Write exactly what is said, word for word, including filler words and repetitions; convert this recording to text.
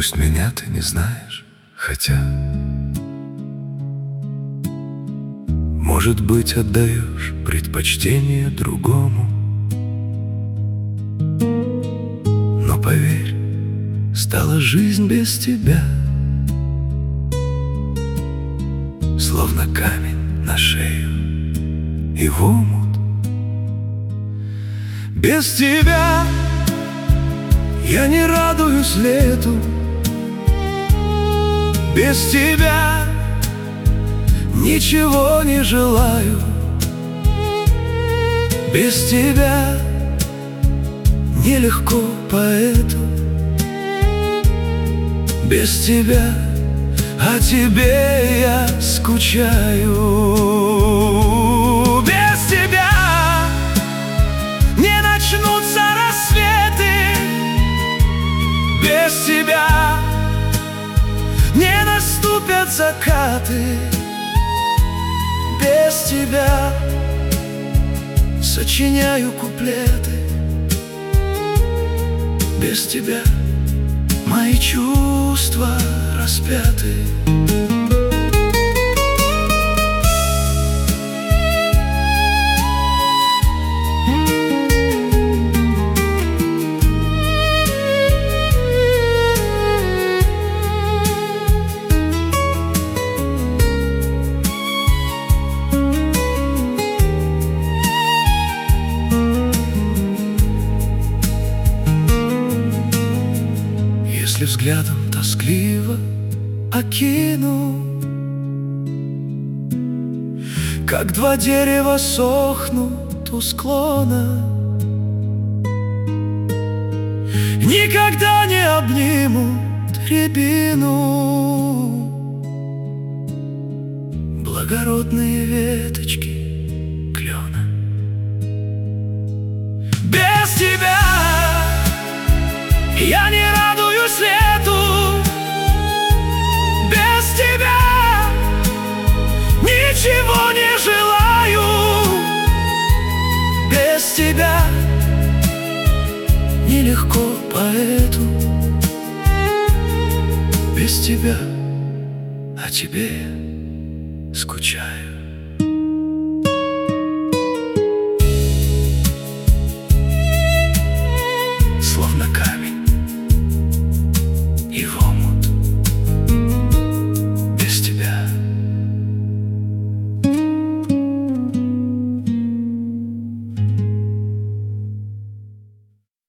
Пусть меня ты не знаешь, хотя, может быть, отдаешь предпочтение другому. Но поверь, стала жизнь без тебя словно камень на шею и в омут. Без тебя я не радуюсь лету, без тебя ничего не желаю, без тебя нелегко поэту, без тебя о тебе я скучаю. Без тебя не начнутся рассветы, без тебя не наступят закаты, без тебя сочиняю куплеты, без тебя мои чувства распяты. Если взглядом тоскливо окину, как два дерева сохнут у склона, никогда не обнимут рябину благородные веточки клена. Без тебя я не радуюсь лету, без тебя ничего не желаю, без тебя нелегко поэту, без тебя о тебе скучаю.